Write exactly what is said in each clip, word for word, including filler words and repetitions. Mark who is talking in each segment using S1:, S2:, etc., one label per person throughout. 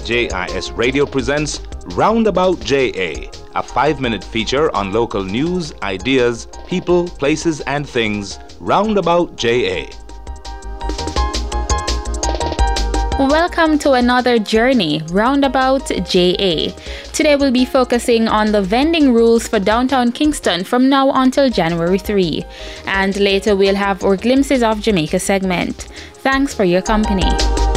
S1: J I S Radio presents Roundabout J A, a five-minute feature on local news, ideas, people, places, and things. Roundabout J A.
S2: Welcome to another journey, Roundabout J A. Today we'll be focusing on the vending rules for downtown Kingston from now until January third. And later we'll have our Glimpses of Jamaica segment. Thanks for your company.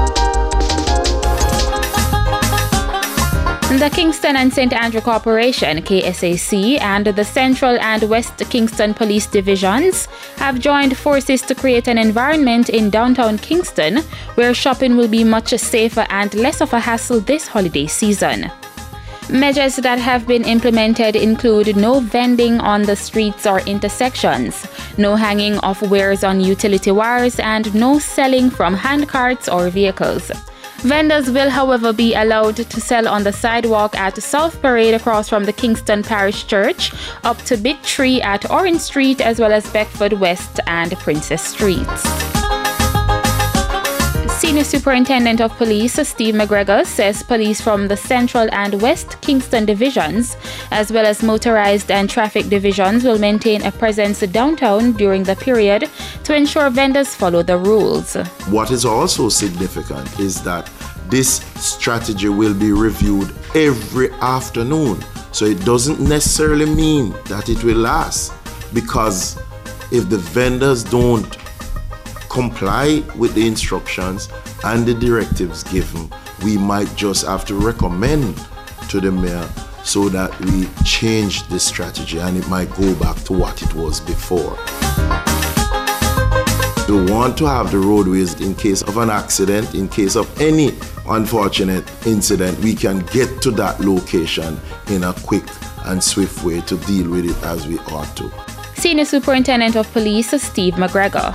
S2: The Kingston and Saint Andrew Corporation, K S A C, and the Central and West Kingston Police Divisions have joined forces to create an environment in downtown Kingston where shopping will be much safer and less of a hassle this holiday season. Measures that have been implemented include no vending on the streets or intersections, no hanging of wares on utility wires, and no selling from handcarts or vehicles. Vendors will, however, be allowed to sell on the sidewalk at South Parade across from the Kingston Parish Church, up to Big Tree at Orange Street, as well as Beckford West and Princess Streets. Senior Superintendent of Police Steve McGregor says police from the Central and West Kingston divisions, as well as motorized and traffic divisions, will maintain a presence downtown during the period to ensure vendors follow the rules.
S3: What is also significant is that this strategy will be reviewed every afternoon. So it doesn't necessarily mean that it will last, because if the vendors don't comply with the instructions and the directives given, we might just have to recommend to the mayor so that we change the strategy and it might go back to what it was before. We want to have the roadways in case of an accident, in case of any unfortunate incident, we can get to that location in a quick and swift way to deal with it as we ought to.
S2: Senior Superintendent of Police Steve McGregor.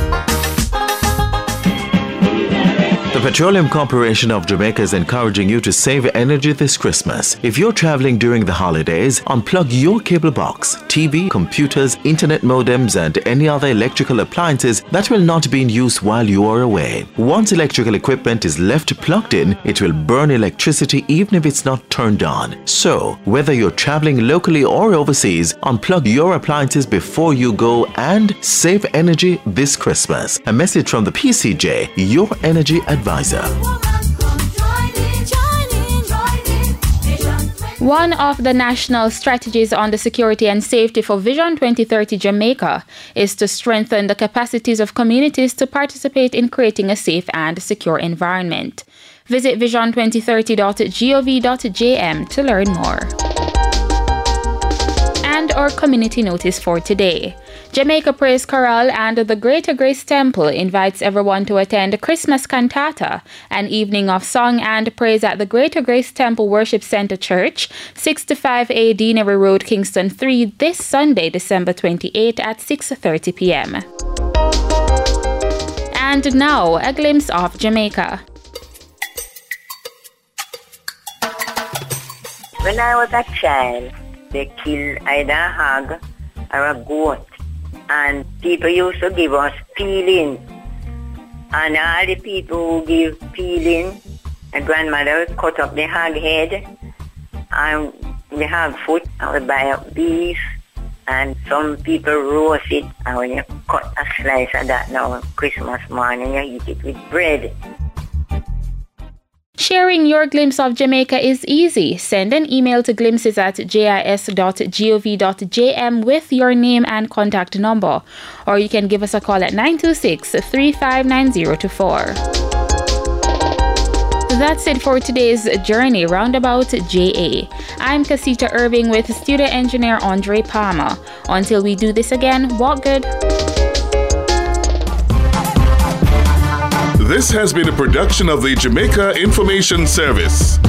S4: The Petroleum Corporation of Jamaica is encouraging you to save energy this Christmas. If you're traveling during the holidays, unplug your cable box, T V, computers, internet modems, and any other electrical appliances that will not be in use while you are away. Once electrical equipment is left plugged in, it will burn electricity even if it's not turned on. So, whether you're traveling locally or overseas, unplug your appliances before you go and save energy this Christmas. A message from the P C J, your energy advisor.
S2: One of the national strategies on the security and safety for Vision twenty thirty Jamaica is to strengthen the capacities of communities to participate in creating a safe and secure environment. Visit vision twenty thirty dot gov dot j m to learn more. And our community notice for today. Jamaica Praise Chorale and the Greater Grace Temple invites everyone to attend Christmas Cantata, an evening of song and praise at the Greater Grace Temple Worship Center Church, sixty-five A Deanery Road, Kingston three, this Sunday, December twenty-eighth at six thirty p.m. And now, a glimpse of Jamaica.
S5: When I was a child, they killed either a hog or a goat. And people used to give us peeling. And all the people who give peeling, my grandmother would cut up the hog head and the hog foot, and we buy up beef. And some people roast it, and when you cut a slice of that now on Christmas morning, you eat it with bread.
S2: Sharing your glimpse of Jamaica is easy. Send an email to glimpses at j i s dot gov dot j m with your name and contact number. Or you can give us a call at nine two six, three five nine zero two four. That's it for today's journey, Roundabout J A. I'm Casita Irving with studio engineer Andre Palmer. Until we do this again, walk good.
S6: This has been a production of the Jamaica Information Service.